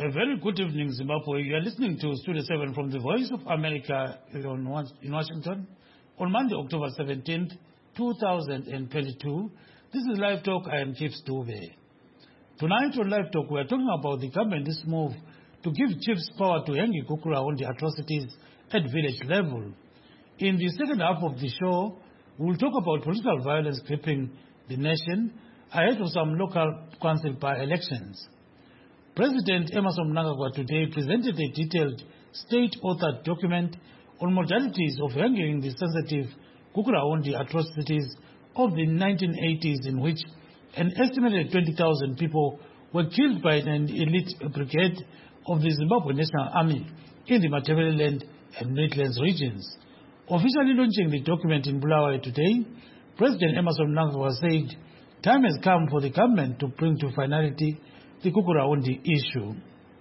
A very good evening, Zimbabwe. You are listening to Studio 7 from the Voice of America in Washington on Monday, October 17th, 2022. This is Live Talk. I am Chief Dube. Tonight on Live Talk, we are talking about the government's move to give chiefs power to hang Gukura on the atrocities at village level. In the second half of the show, we will talk about political violence gripping the nation ahead of some local council by-elections. President Emmerson Mnangagwa today presented a detailed state-authored document on modalities of handling the sensitive Gukurahundi atrocities of the 1980s, in which an estimated 20,000 people were killed by an elite brigade of the Zimbabwe National Army in the Matabeleland and Midlands regions. Officially launching the document in Bulawayo today, President Emmerson Mnangagwa said time has come for the government to bring to finality the Gukurahundi issue.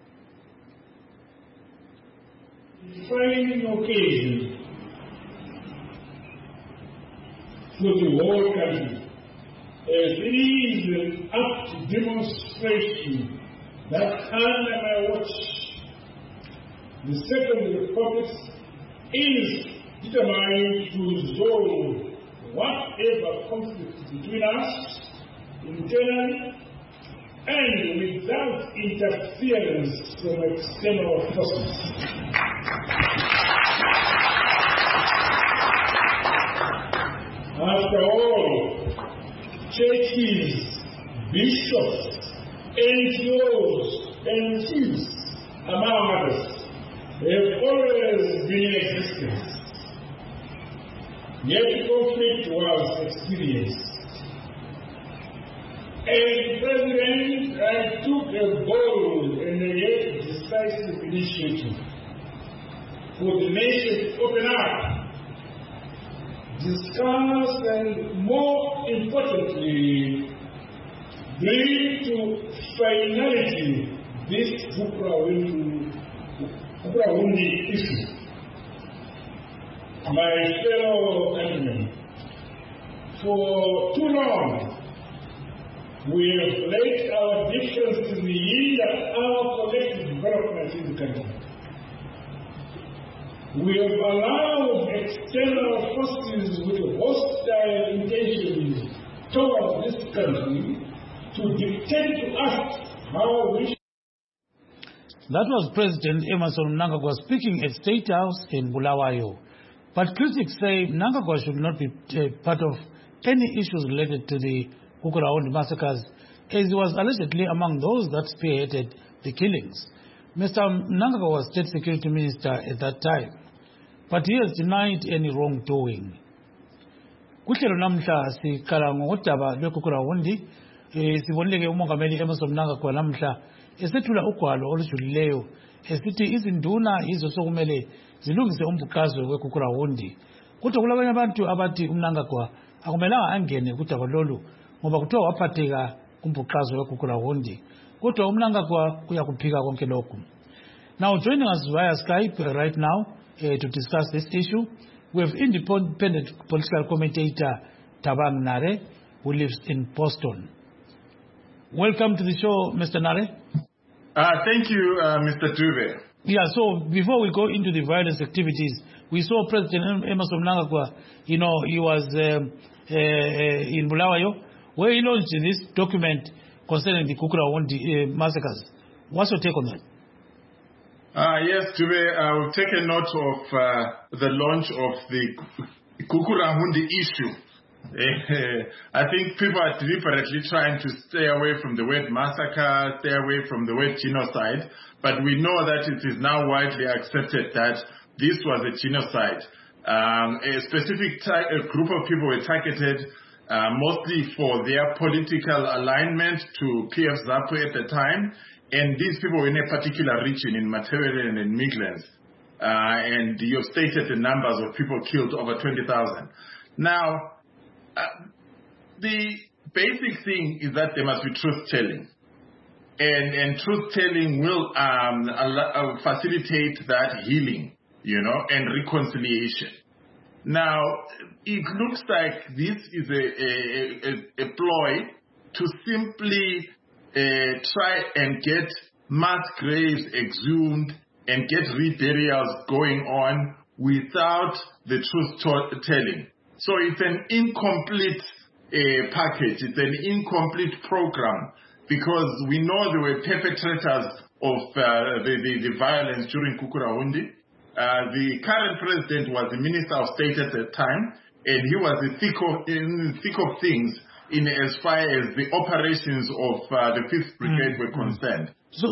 Defining occasion for the whole country, as it is an apt demonstration that under my watch, the Second Republic is determined to resolve whatever conflict between us internally and without interference from external forces. After all, churches, bishops, NGOs, and chiefs, among others, have always been in existence. Yet conflict was experienced. As President, I took a bold and yet decisive initiative for the nation to open up, discuss, and more importantly, bring to finality this Gukurahundi issue. My fellow countrymen, for too long, we have let our differences hinder our collective development in the country. We have allowed external forces with hostile intentions towards this country to dictate to us how we should. That was President Emmerson Mnangagwa speaking at State House in Bulawayo. But critics say Mnangagwa should not be part of any issues related to the Gukurahundi massacres, as he was allegedly among those that spearheaded the killings. Mr. Mnangagwa was State Security Minister at that time, but he has denied any wrongdoing. Kuhlelo namhla sikhala ngodaba lweGukurahundi sibonile umongameli Emmerson Mnangagwa namhla esethula ugwalo olujulileyo esithi izinduna yizo sokumele zilungise umbhuqazwe weGukurahundi. Kodwa kulabanye abantu abathi uMnangagwa akumelanga angene kudaba lolu ngoba kuthiwa waphatheka kumbhuqazwe weGukurahundi. Kodwa uMnangagwa uyakuphika konke lokhu. Now joining us via Skype right now to discuss this issue, we have independent political commentator Thabang Nare, who lives in Boston. Welcome to the show, Mr. Nare. Thank you, Mr. Dube. Yeah, so before we go into the violence activities, we saw President Emmerson Mnangagwa, he was in Bulawayo, where he launched this document concerning the Gukurahundi massacres. What's your take on that? Yes, Dube, I will take a note of the launch of the Gukurahundi issue. I think people are deliberately trying to stay away from the word massacre, stay away from the word genocide, but we know that it is now widely accepted that this was a genocide. A specific group of people were targeted mostly for their political alignment to PF ZAPU at the time, and these people were in a particular region in Matabeleland and Midlands. And you have stated the numbers of people killed, over 20,000. Now, the basic thing is that there must be truth-telling. And truth-telling will facilitate that healing, and reconciliation. Now, it looks like this is a ploy to simply try and get mass graves exhumed and get reburials going on without the truth-telling. So it's an incomplete package. It's an incomplete program because we know there were perpetrators of the violence during Gukurahundi. The current president was the Minister of State at the time, and he was in the thick of things in as far as the operations of the 5th Brigade were concerned. So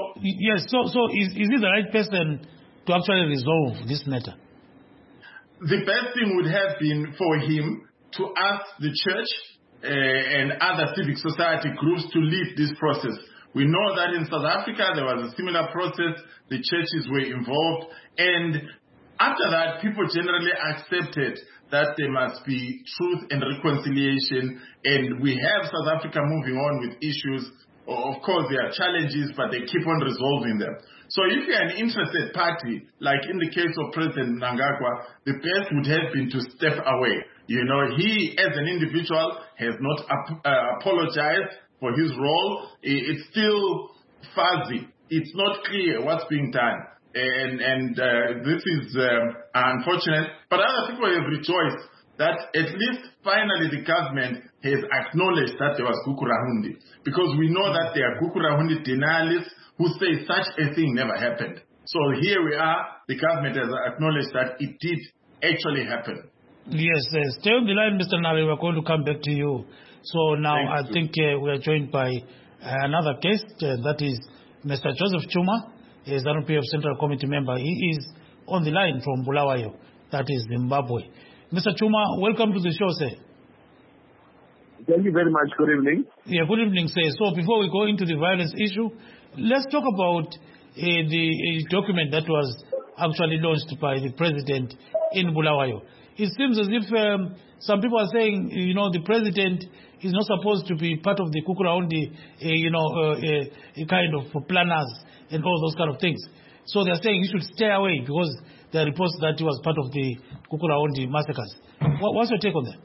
is he the right person to actually resolve this matter? The best thing would have been for him to ask the church and other civic society groups to lead this process. We know that in South Africa there was a similar process. The churches were involved, and after that people generally accepted that there must be truth and reconciliation, and we have South Africa moving on with issues. Of course there are challenges, but they keep on resolving them. So if you're an interested party, like in the case of President Mnangagwa, the best would have been to step away. You know, he as an individual has not apologized for his role. It's still fuzzy. It's not clear what's being done. And this is unfortunate. But other people have rejoiced that at least finally the government has acknowledged that there was Gukurahundi. Because we know that there are Gukurahundi denialists who say such a thing never happened. So here we are. The government has acknowledged that it did actually happen. Yes, stay on the line, Mr. Nare. We're going to come back to you. So now I think we are joined by another guest, that is Mr. Joseph Chuma, is an ZANU-PF Central Committee member. He is on the line from Bulawayo, that is Zimbabwe. Mr. Chuma, welcome to the show, sir. Thank you very much. Good evening. Yeah, good evening, sir. So before we go into the violence issue, let's talk about the document that was actually launched by the president in Bulawayo. It seems as if some people are saying, you know, the president is not supposed to be part of the Gukurahundi, kind of planners and all those kind of things. So they're saying he should stay away because there are reports that he was part of the Gukurahundi massacres. What's your take on that?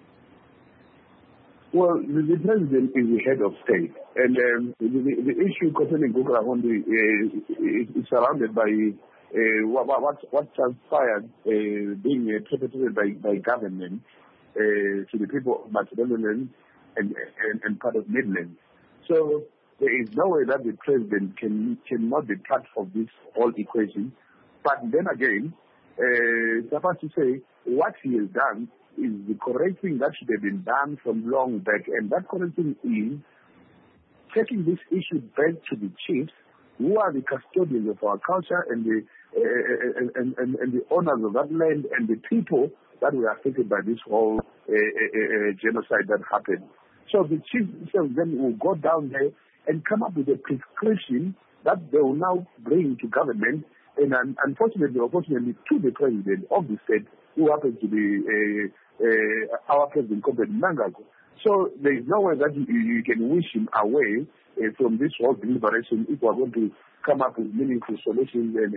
Well, the president is the head of state, and the issue concerning Gukurahundi is surrounded by what transpired being perpetrated by government to the people of Macedonian and part of Midland. So there is no way that the president cannot be part of this whole equation. But then again, suffice to say, what he has done is the correct thing that should have been done from long back, and that correct thing is taking this issue back to the chiefs, who are the custodians of our culture and the owners of that land and the people that were affected by this whole genocide that happened. So the chiefs themselves then will go down there and come up with a prescription that they will now bring to government, and unfortunately or fortunately to the president of the state, who happens to be our president, Mnangagwa. So there is no way that you can wish him away from this whole deliberation if we are going to come up with meaningful solutions and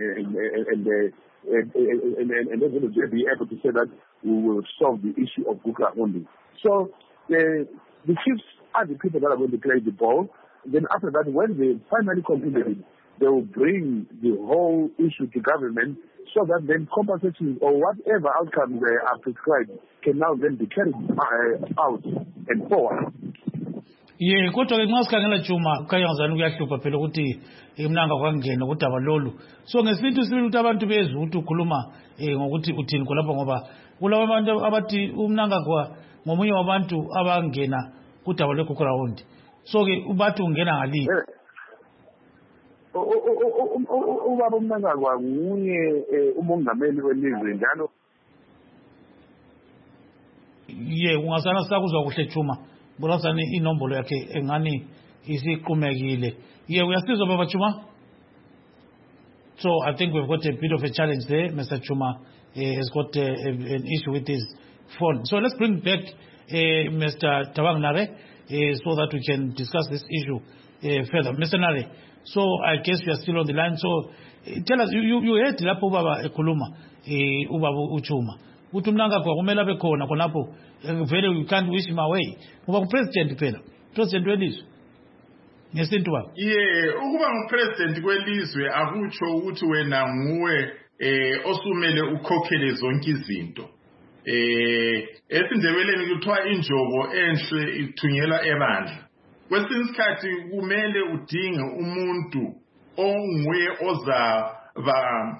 be able to say that we will solve the issue of Gukurahundi. So the chiefs are the people that are going to play the ball. Then after that, when they finally completed it, they will bring the whole issue to government so that then compensation or whatever outcomes they are prescribed can now then be carried out and forward. Yeah, kodwa ke nxa sikhangela Chuma kayangazani kuyahlupha phela ukuthi imnanga kwangena kudaba lolu. So ngesifithi sibili ukuthi abantu bezwe ukuthi ukhuluma ngokuthi uthini khonapha ngoba kulawa abantu abathi umnanga kwa ngomunye wabantu abangena kudaba leGukurahundi. So ke ubathi ungena ngali. Ubaba uMnangagwa nguye umongameli welizwe njalo. Yeah, ungasana sakuzwa kuhle Chuma. Bulasani inombolo yakhe engani isiqhumekile. Yeah, uyasizwa baba Chuma. So I think we've got a bit of a challenge there. Mr. Chuma has got an issue with his phone. So let's bring back Mr. Thabang Nare so that we can discuss this issue further. Mr. Nare, so I guess you are still on the line. So tell us, you heard lapho baba ekhuluma ubaba uChuma. Uthi Mnangagwa kumele abe khona khonapho vele we can't wish him away. Ngoba president phela. President welizwe. ngesintu wabo. Ukuba ngupresident kwelizwe akutsho ukuthi wena nguwe osumele ukhokhele zonke izinto. Esindebeleni kuthiwa injobo enhle ithunyelwa ebandla. Kwesinye isikhathi kumele udinge umuntu onguye ozaba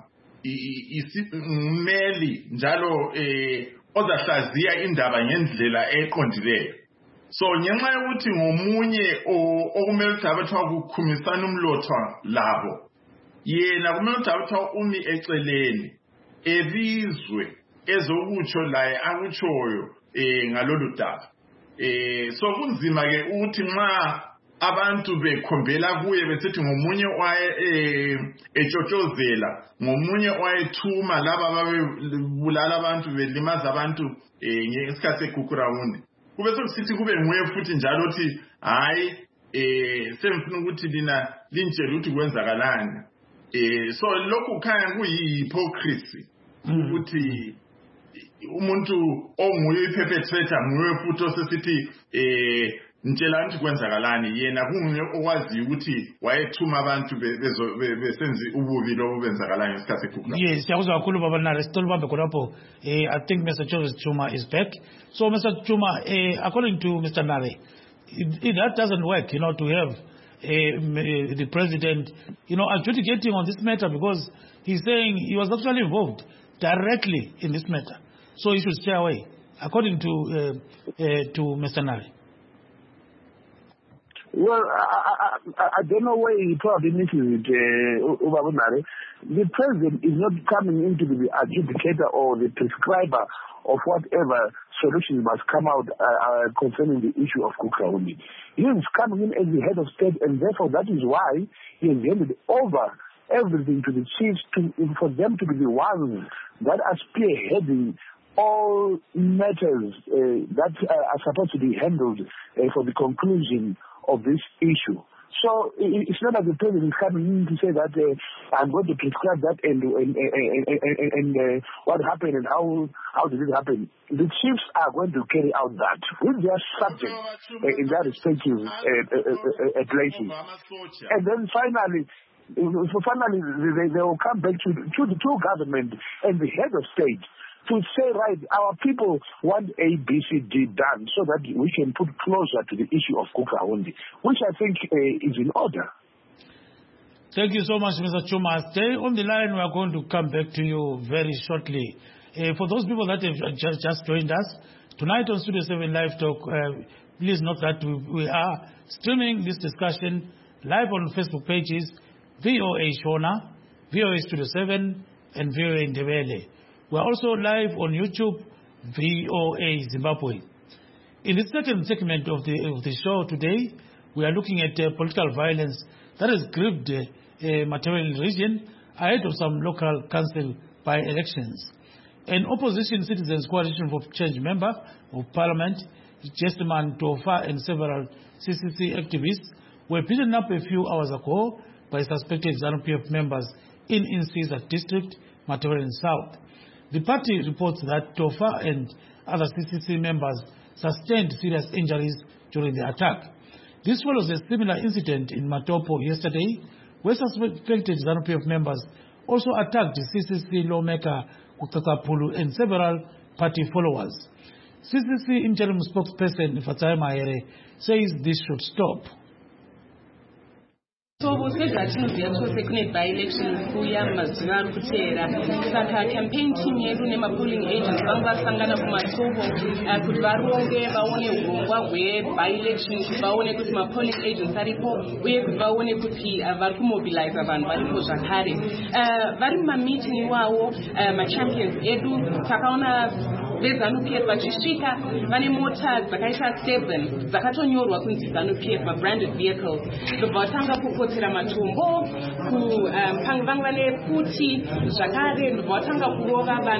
isimeli njalo ozahlaziya indaba ngendlela eqondileyo. So ngenxa yokuthi ngomunye okumele ukuthi abathiwa kukhumisana umlotha labo, yena kumele ukuthi abathiwa umi eceleni ebizwe ezokutsho laye akutshoyo ngalolu daba. So kunzima ke ukuthi nxa abantu bekhombela kuye besithi ngomunye waye etshotshozela, ngomunye wayethuma laba babebulala abantu belimaza abantu ngesikhathi seGugurawundi. Kube sokusithi kube nguye futhi njalo uthi hayi semfuna ukuthi lina lintshela ukuthi kwenzakalani. So lokhu khaya kuyihypocrisy ukuthi umuntu onguye iperpetrator nguye futhi osesithi ntshela ukuthi kwenzakalani, yena kunguye okwazi ukuthi wayethuma abantu besenze ububi lobo benzakalayo ngesikhathi seGugurawundi. Yes, siyakuzwa kakhulu baba Nare, sitolibambe khonapho. I think Mr. Jovis Chuma is back. So Mr. Chuma, according to Mr. Nare, that doesn't work, to have the president, adjudicating on this matter, because he's saying he was actually involved directly in this matter. So he should stay away, according to Mr. Nare. Well, I don't know where he probably misses it, Ubabunare. The president is not coming in to be the adjudicator or the prescriber of whatever solutions must come out concerning the issue of Gugurawundi. He is coming in as the head of state, and therefore that is why he has handed over everything to the chiefs for them to be the ones that are spearheading all matters that are supposed to be handled for the conclusion of this issue. So it's not that the president is coming in to say that I'm going to prescribe that and what happened and how did it happen. The chiefs are going to carry out that with their subjects in their respective places. And then finally, they will come back to the two government and the head of state to say, right, our people want A, B, C, D done so that we can put closer to the issue of Gugurawundi, which I think is in order. Thank you so much, Mr. Chuma. Stay on the line. We are going to come back to you very shortly. For those people that have just joined us, tonight on Studio 7 Live Talk, please note that we are streaming this discussion live on Facebook pages, VOA Shona, VOA Studio 7, and VOA Ndebele. We are also live on YouTube, VOA Zimbabwe. In the second segment of the show today, we are looking at political violence that has gripped the Material region ahead of some local council by-elections. An opposition citizens coalition for change member of parliament, Jesman Tofa, and several CCC activists were beaten up a few hours ago by suspected ZANU-PF members in Insiza district, Material South. The party reports that Tofa and other CCC members sustained serious injuries during the attack. This follows a similar incident in Matopo yesterday, where suspected ZANU-PF members also attacked the CCC lawmaker Kutatapulu and several party followers. CCC interim spokesperson Fatai Mahere says this should stop. So we said that second by-election kuya mazuva kutera saka campaign team yedu nema polling agents vangasangana kuMatopo kuti varonge vaone urongwa hwe-by-election kuti vaone kuti ma-polling agents aripo uye kuti vaone kuti vari kumobilize vanhu varipo zvakare vari mumameeting iwawo machampions edu takaona vezANU-PF vachisvika vane mota dzakaita 7 dzakatonyorwa kunzi ZANU-PF ma-branded vehicles ndobva vatanga kukotsera matombo vamwe vane futi zvakare ndobva vatanga kurova vanhu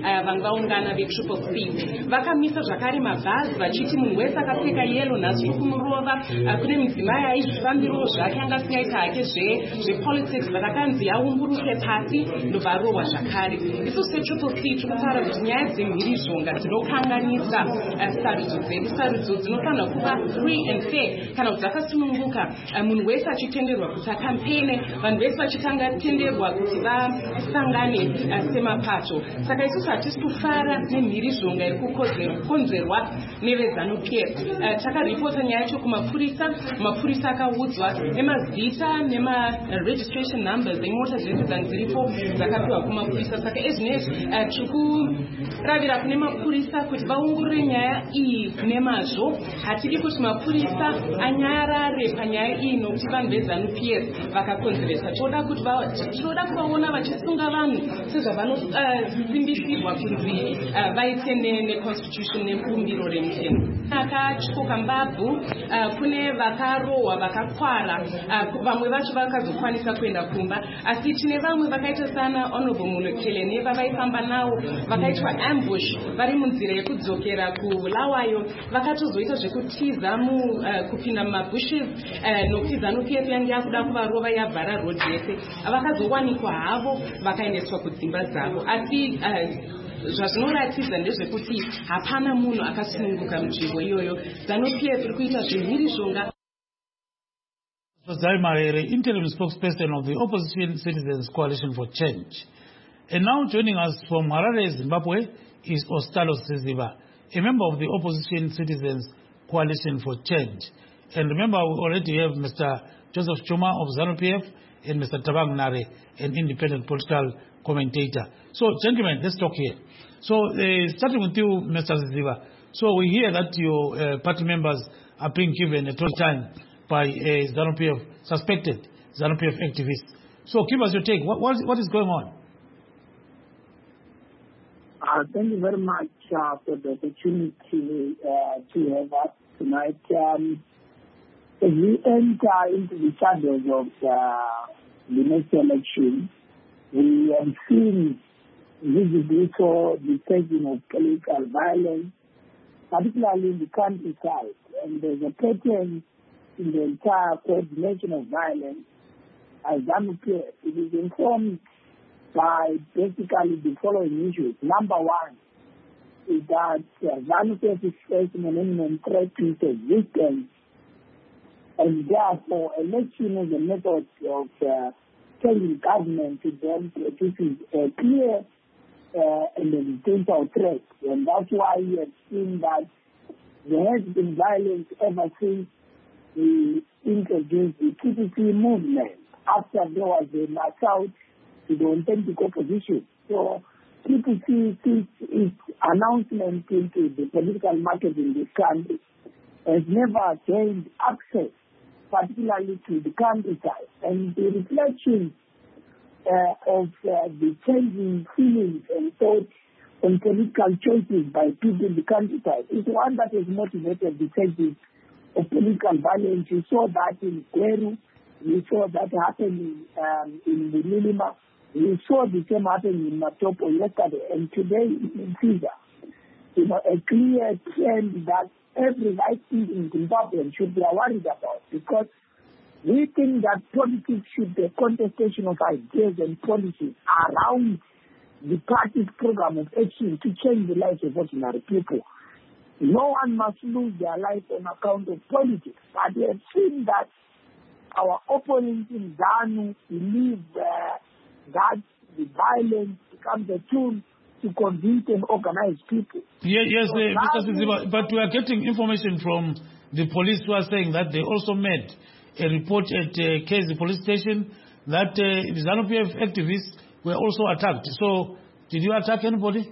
vanhu vaungana vetriple C vakamisa zvakare mabhazi vachiti munhu wese akapfeka yellow nhasi kumurova. Kune mudzimai aizvifambirawo zvake anga asingaita hake zvepolitics vakakanzi aumburuke pasi ndobva arohwa zvakare. Isusu setriple C tikutaura kuti nyaya dzemhirizhonga dzinokanganisa sarudzo dzedu. Sarudzo dzinofanira kuva free and fair kana kuti dzakasununguka, munhu wese achitenderwa kuti akampene, vanhu vese vachitenderwa kuti vasangane semapato. Saka isusu hatisi kufara nemhirizhonga iri kukonzerwa neveZANU-PF. Takaripota nyaya yacho kumapurisa, mapurisa akaudzwa nemazita nema-registration numbers emota dzedu dziripo dzakapiwa kumapurisa. Saka ezvinezvi tikuravira kune mapurisa kuti vaongorore nyaya iyi nemazvo. Hatidi kuti mapurisa anyarare panyaya iyi nokuti vanhu veZANU-PF vakakonzeresa. Tinoda kuvaona vachisunga vanhu sezvavanosimbisirwa kunzi vaite neconstitution nebumbiro remutemo. Akatyoka mbabvu, kune vakarohwa vakakwara, vamwe vacho vakazokwanisa kuenda kumba, asi tine vamwe vakaita sana Honorable Mulekele vavaifamba nawo vakaitwa ambush vari munzira yekudzokera kuBulawayo, vakatozoita zvekutiza kupinda mumabushes nokuti ZANU-PF yange yakuda kuvarova yavhara road yese. Vakazowanikwa havo vakaendeswa kudzimba dzavo, asi zvazvinoratidza ndezvekuti hapana munhu akasununguka munzvimbo iyoyo. ZANU-PF iri kuita zvemhirizhonga. Zai Marere, interim spokesperson of the Opposition Citizens Coalition for Change. And now joining us from Harare, Zimbabwe, is Ostalo Siziba, a member of the Opposition Citizens Coalition for Change. And remember, we already have Mr. Joseph Chuma of ZANU-PF and Mr. Tabang Nare, an independent political commentator. So, gentlemen, let's talk here. So, starting with you, Mr. Siziba. So, we hear that your party members are being given a total time by ZANU-PF, suspected ZANU-PF activists. So, give us your take. What is going on? Thank you very much for the opportunity to have us tonight. As we enter into the shadows of the next election, we have seen visibly the surging of political violence, particularly in the countryside. And there's a pattern in the entire coordination of violence as ZANU-PF. It is informed by basically the following issues. Number one is that ZANU-PF is facing an imminent threat to its existence, and therefore election is a method of changing government to them. This is a clear and existential threat, and that's why we have seen that there has been violence ever since we introduced the TPC movement, after there was a march-out to the authentic opposition. So TPC, since its announcement into the political market in this country, has never gained access, particularly to the countryside. And the reflection of the changing feelings and thoughts on political choices by people in the countryside is one that has motivated the changes of political violence. You saw that in Gweru, you saw that happening in Lilima, you saw the same happening in Matopo yesterday, and today in Fiza. You know, a clear trend that every right-thinking Zimbabwean should be worried about, because we think that politics should be a contestation of ideas and policies around the party's program of action to change the lives of ordinary people. No one must lose their life on account of politics. But we have seen that our opponents in ZANU believe that the violence becomes a tool to convince and organize people. Yes, Mr. Siziba, but we are getting information from the police who are saying that they also made a report at KZ police station that the ZANU-PF activists were also attacked. So, did you attack anybody?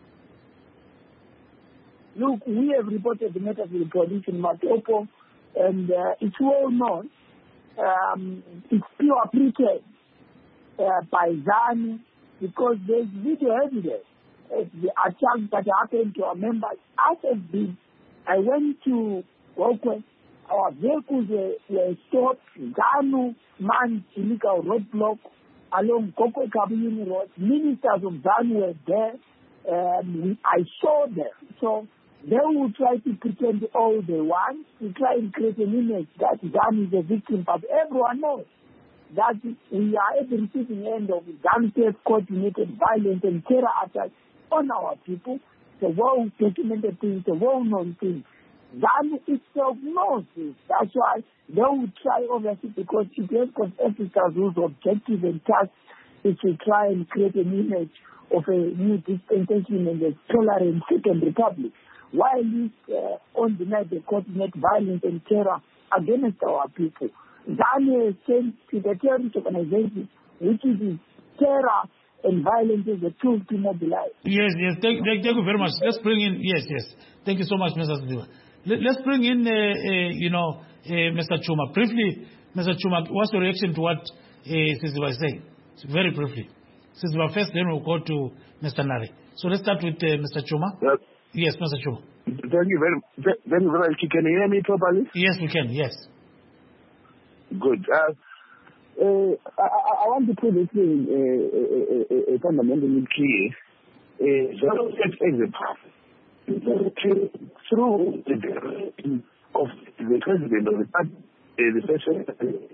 Look, we have reported the matter to the police in Matopo, and it's well known. It's pure pretense by ZANU, because there's video evidence. The attack that happened to our members. I went to Gokwe. Our vehicles were stopped. ZANU manned illegal roadblock along Gokwe Kabuyuni Road. Ministers of ZANU were there. I saw them. So they will try to pretend all they want to try and create an image that ZANU is a victim, but everyone knows that we are at the receiving end of ZANU-PF coordinated violence and terror attacks on our people. It's a well-documented thing, it's a well-known thing. ZANU itself knows this. That's why they will try, obviously, because it has got ethical rules, objectives and tasks, is to try and create an image of a new dispensation and a tolerant second republic. While this undenied they coordinate violence and terror against our people. ZANU has changed to the terrorist organization, which is terror and violence is a tool to mobilize. Yes. Thank you very much. Let's bring in, yes. Thank you so much, Mr. Siziba. Let's bring in, Mr. Chuma. Briefly, Mr. Chuma, what's your reaction to what Siziba is saying? Very briefly. Siziba first, then we'll go to Mr. Nare. So let's start with Mr. Chuma. Yes, Mr. Chuma. Thank you very much. Can you hear me properly? Yes, we can. Yes. Good. I want to put this thing fundamentally clear. ZANU as a party, through the direction of the president of the party, the president,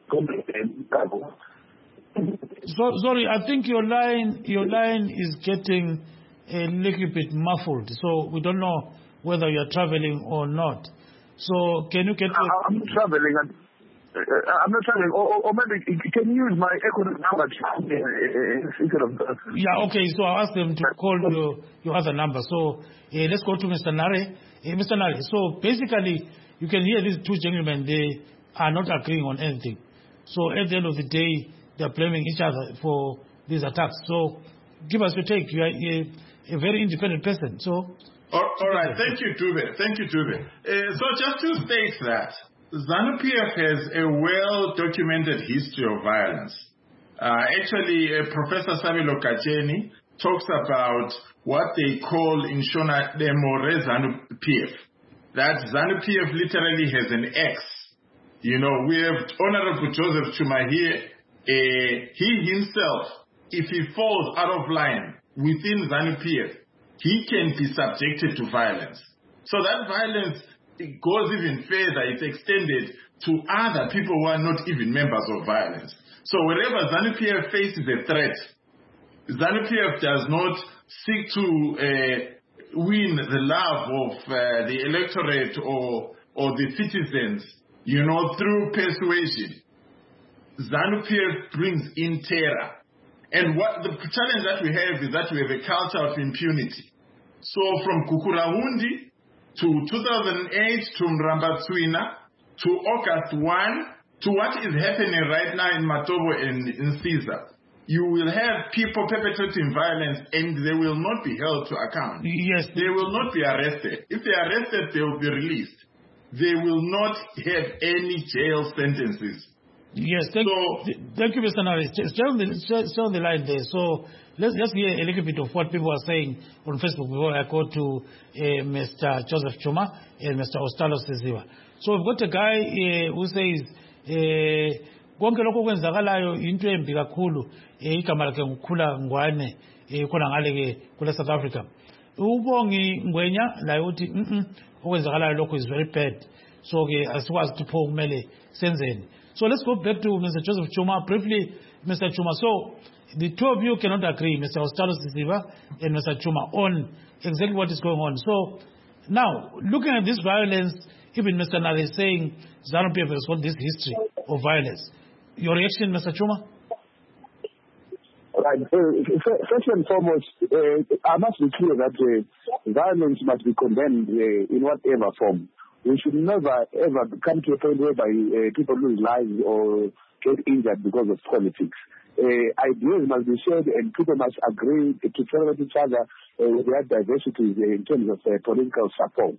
Sorry, I think your line is getting a little bit muffled, so we don't know whether you are traveling or not. So can you get? I'm traveling. I'm not traveling. Or maybe can you use my economic number instead of? Yeah. Okay. So I'll ask them to call your other number. So let's go to Mr. Nare. Mr. Nare. So basically, you can hear these two gentlemen. They are not agreeing on anything. So at the end of the day, they are blaming each other for these attacks. So give us your take. You are a very independent person. So. All right. Thank you, Dube. So just to state that ZANU-PF has a well-documented history of violence. Actually, Professor Sabelo Kacheni talks about what they call in Shona Demore ZANU-PF. That ZANU-PF literally has an X. You know, we have Honorable Joseph Chuma here. He himself, if he falls out of line within ZANU-PF, he can be subjected to violence. So that violence, it goes even further. It's extended to other people who are not even members of violence. So wherever ZANU-PF faces a threat, ZANU-PF does not seek to win the love of the electorate or the citizens, you know, through persuasion. ZANU-PF brings in terror. And what the challenge that we have is that we have a culture of impunity. So from Kukurahundi to 2008 to Mrambatswina to August 1 to what is happening right now in Matobo and in Caesar, you will have people perpetrating violence and they will not be held to account. Yes. They will not be arrested. If they are arrested, they will be released. They will not have any jail sentences. Yes, thank you, Mr. Nare. Stay on the line there. So let's hear a little bit of what people are saying on Facebook before I go to Mr. Joseph Chuma and Mr. Ostalo Siziba. So we've got a guy who says, konke lokho kwenzakalayo into embi kakhulu igama lakhe ngukhula ngwane khona ngale ke kule South Africa. Ubongi Ngwenya la uthi okwenzakalayo lokho is very bad. So ke asikwazi ukuthi pho kumele senzeni. So let's go back to Mr. Joseph Chuma briefly. Mr. Chuma, so the two of you cannot agree, Mr. Ostalo Siziba and Mr. Chuma, on exactly what is going on. So now, looking at this violence, even Mr. Nare is saying ZANU-PF has got this history of violence. Your reaction, Mr. Chuma? Right. First and foremost, I must be clear that violence must be condemned in whatever form. We should never, ever come to a point whereby people lose lives or get injured because of politics. Ideas must be shared and people must agree to celebrate each other with their diversities in terms of political support.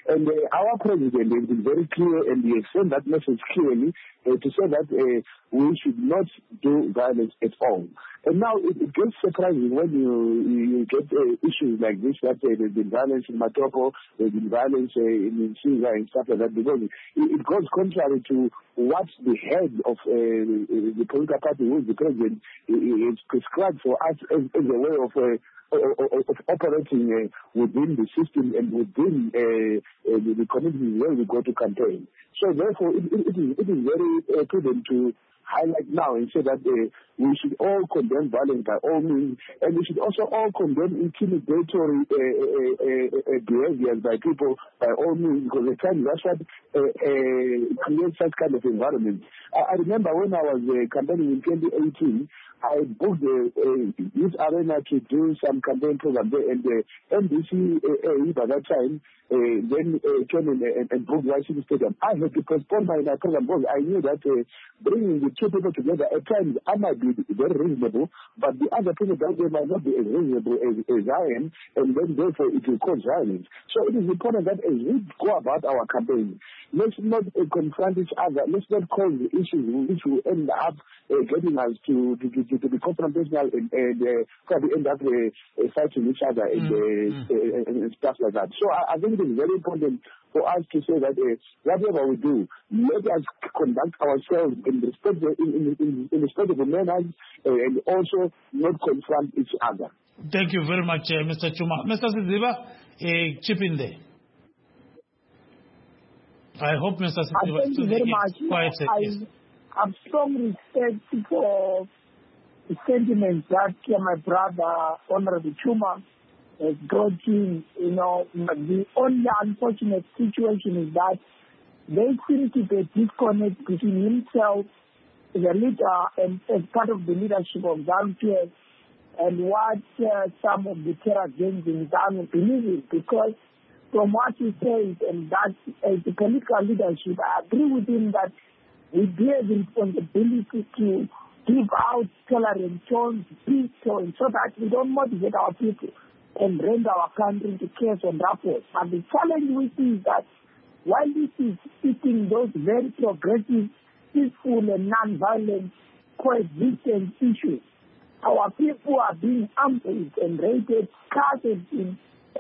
And our president has been very clear, and he has sent that message clearly to say that we should not do violence at all. And now it gets surprising when you get issues like this, that there's been violence in Matopo, there's been violence in Singa and stuff like that, because it goes contrary to what the head of the political party, who is the president, is prescribed for us as a way of operating within the system and within the communities where we go to campaign. So therefore, it is very prudent to highlight now and say that we should all condemn violence by all means, and we should also all condemn intimidatory behaviors by people by all means, because at times that's what creates such kind of environment. I remember when I was campaigning in 2018, I booked a youth arena to do some campaign program there, and the NBC by that time then came in and booked Washington Stadium. I had to postpone my program because I knew that bringing the two people together at times I might be very reasonable, but the other people that they might not be as reasonable as I am, and then therefore it will cause violence. So it is important that as we go about our campaign, let's not confront each other, let's not cause issues which will end up getting us to be confrontational and probably end up fighting each other and stuff like that. So I think it is very important for us to say that whatever we do, let us conduct ourselves in respectable manners and also not confront each other. Thank you very much, Mr. Chuma. Mr. Siziba, chip in there. I hope Mr. Siziba... Thank you very much. I have strong respect for the sentiments that my brother, Honorable Chuma, has brought in. The only unfortunate situation is that there seems to be a disconnect between himself as a leader and as part of the leadership of ZANU-PF and what some of the terror gangs in ZANU believe in, because from what he says, and that as the political leadership, I agree with him that we bear the responsibility to give out tolerant tones, peace tones, so that we don't motivate our people and render our country into chaos and rapport. But the challenge we see is that while this is fitting those very progressive, peaceful and non-violent coexistence issues, our people are being ambushed and raided, cars have been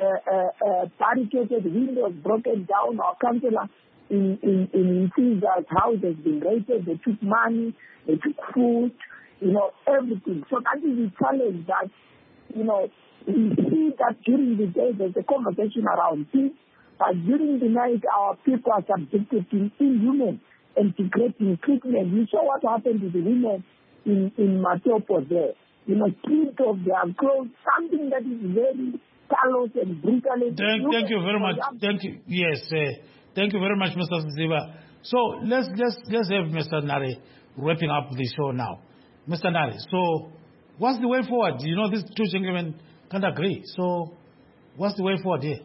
barricaded, windows broken down. Our councillor in Caesar's house has been raided. They took money, they took food, everything. So that is the challenge that, we see that during the day there's a conversation around peace, but during the night our people are subjected to inhuman and degrading treatment. You saw what happened to the women in Matopo there. Stripped of their clothes, something that is very callous and brutal. Thank you very much. Thank you. Yes, thank you very much, Mr. Siziba. So let's have Mr. Nare wrapping up the show now. Mr. Nare, so what's the way forward? These two gentlemen can't agree. So what's the way forward here?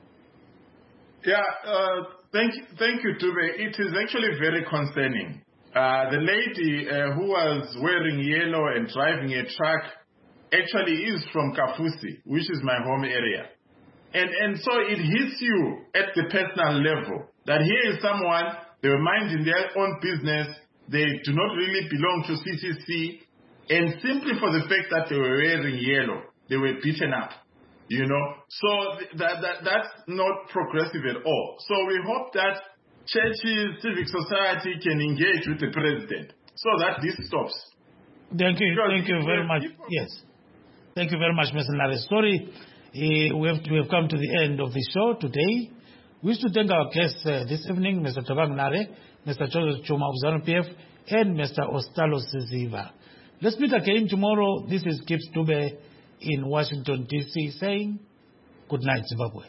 Yeah, thank you, Tube. It is actually very concerning. The lady who was wearing yellow and driving a truck actually is from Kafusi, which is my home area. And so it hits you at the personal level that here is someone, they were minding their own business, they do not really belong to CCC, and simply for the fact that they were wearing yellow, they were beaten up. So that's not progressive at all. So we hope that churches, civic society can engage with the president so that this stops. Thank you very much. Yes. Thank you very much, Mr. Nare. Sorry, we have come to the end of the show today. We wish to thank our guests this evening, Mr. Thabang Nare, Mr. Joseph Chuma of ZANU-PF, and Mr. Ostalo Siziba. Let's meet again tomorrow. This is Gibbs Dube in Washington, D.C. saying, good night, Zimbabwe.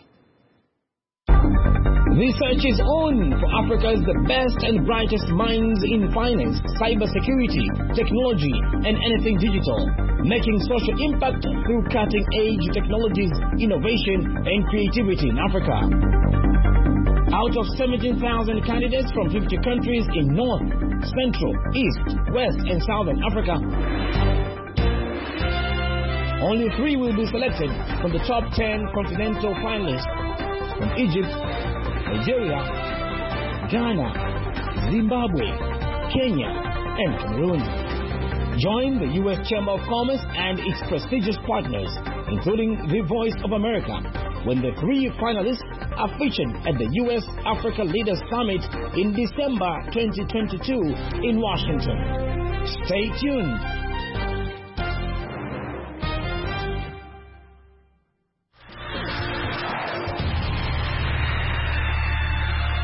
Research is on for Africa's best and brightest minds in finance, cybersecurity, technology, and anything digital, making social impact through cutting-edge technologies, innovation, and creativity in Africa. Out of 17,000 candidates from 50 countries in North, Central, East, West, and Southern Africa, only 3 will be selected from the top 10 continental finalists from Egypt, Nigeria, Ghana, Zimbabwe, Kenya, and Cameroon. Join the U.S. Chamber of Commerce and its prestigious partners, including the Voice of America, when the 3 finalists are featured at the U.S. Africa Leaders Summit in December 2022 in Washington. Stay tuned.